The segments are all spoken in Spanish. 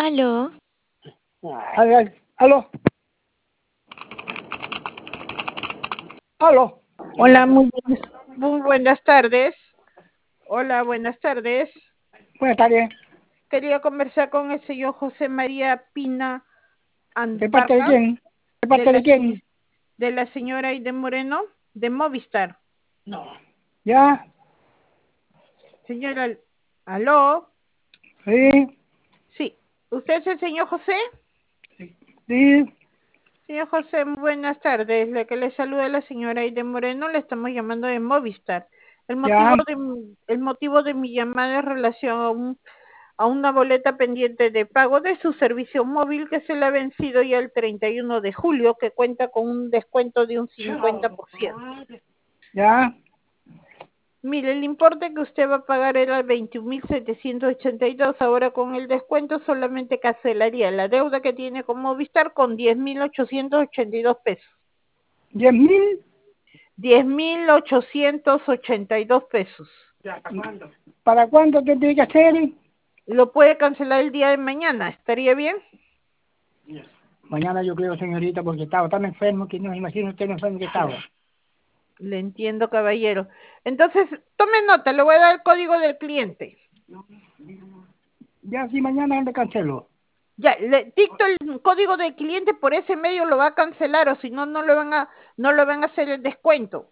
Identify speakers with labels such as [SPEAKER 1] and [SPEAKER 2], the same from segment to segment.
[SPEAKER 1] Aló.
[SPEAKER 2] Aló. Aló.
[SPEAKER 3] Hola, muy buenas tardes. Hola, buenas tardes.
[SPEAKER 2] Buenas tardes.
[SPEAKER 3] Quería conversar con el señor José María Pina
[SPEAKER 2] ¿De parte de
[SPEAKER 3] Anparra,
[SPEAKER 2] quién? ¿De parte de quién?
[SPEAKER 3] de la señora Aide Moreno, de Movistar.
[SPEAKER 2] No. ¿Ya?
[SPEAKER 3] Señora, ¿aló?
[SPEAKER 2] Sí.
[SPEAKER 3] Sí. ¿Usted es el señor José?
[SPEAKER 2] Sí.
[SPEAKER 3] Señor José, muy buenas tardes. La que le saluda la señora Aide Moreno, le estamos llamando de Movistar. El motivo de mi llamada es en relación a una boleta pendiente de pago de su servicio móvil que se le ha vencido ya el 31 de julio, que cuenta con un descuento de un 50%.
[SPEAKER 2] ¿Ya?
[SPEAKER 3] Mire, el importe que usted va a pagar era 21.782, ahora con el descuento solamente cancelaría la deuda que tiene con Movistar con 10.882 pesos.
[SPEAKER 2] ¿10.000?
[SPEAKER 3] 10.882 pesos.
[SPEAKER 2] ¿Para cuándo tendría que hacer?
[SPEAKER 3] Lo puede cancelar el día de mañana, ¿estaría bien?
[SPEAKER 2] Mañana yo creo, señorita, porque estaba tan enfermo que no me imagino usted lo enfermo que estaba.
[SPEAKER 3] Le entiendo, caballero. Entonces, tome nota, le voy a dar el código del cliente.
[SPEAKER 2] Ya, si mañana le cancelo.
[SPEAKER 3] Ya, le dicto el código del cliente, por ese medio lo va a cancelar, o si no, no le van a hacer el descuento.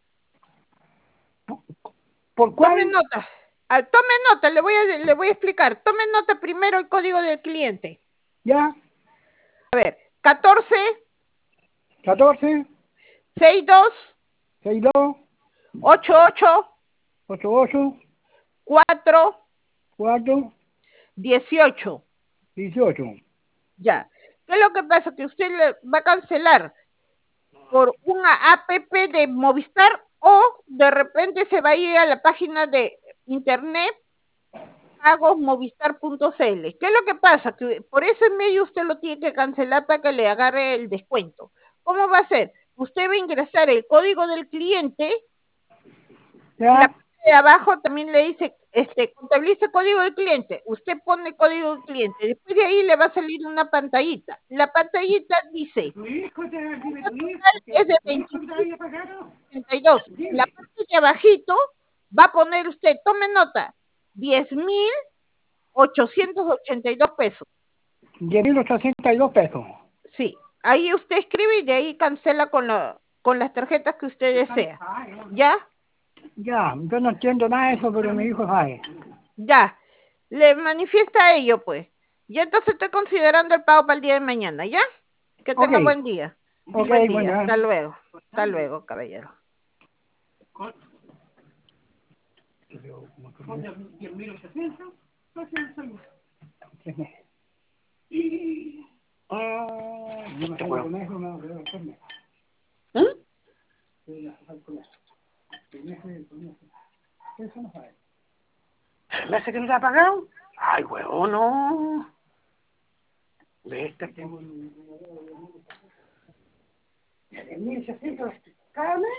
[SPEAKER 2] ¿Por cuál?
[SPEAKER 3] Tome nota. Tome nota, le voy a explicar. Tome nota primero el código del cliente.
[SPEAKER 2] ¿Ya?
[SPEAKER 3] A ver, 14
[SPEAKER 2] 14
[SPEAKER 3] 62
[SPEAKER 2] 62
[SPEAKER 3] 88
[SPEAKER 2] 88
[SPEAKER 3] 4
[SPEAKER 2] 4
[SPEAKER 3] 18.
[SPEAKER 2] 18.
[SPEAKER 3] Ya. ¿Qué es lo que pasa? Que usted le va a cancelar por una app de Movistar o de repente se va a ir a la página de internet pagosmovistar.cl. ¿Qué es lo que pasa? Que por ese medio usted lo tiene que cancelar para que le agarre el descuento. ¿Cómo va a ser? Usted va a ingresar el código del cliente.
[SPEAKER 2] ¿Ya?
[SPEAKER 3] En la parte de abajo también le dice, contabilice código del cliente. Usted pone código del cliente. Después de ahí le va a salir una pantallita. La pantallita dice, es de 25.32. En la parte de abajito va a poner usted, tome nota, 10.882 pesos.
[SPEAKER 2] 10.862 pesos.
[SPEAKER 3] Sí, ahí usted escribe y de ahí cancela con las tarjetas que usted desea. ¿Ya?
[SPEAKER 2] Ya, yo no entiendo nada de eso, pero mi hijo sabe.
[SPEAKER 3] Ya. Le manifiesta ello, pues. Y entonces estoy considerando el pago para el día de mañana, ¿ya? Que tenga buen día.
[SPEAKER 2] Ok,
[SPEAKER 3] Buen día.
[SPEAKER 2] bueno.
[SPEAKER 3] Hasta luego. Hasta luego, caballero.
[SPEAKER 4] ¿Me hace que no la ha pagado? Ay, huevón, no. De esta tengo... 10.600 cada mes.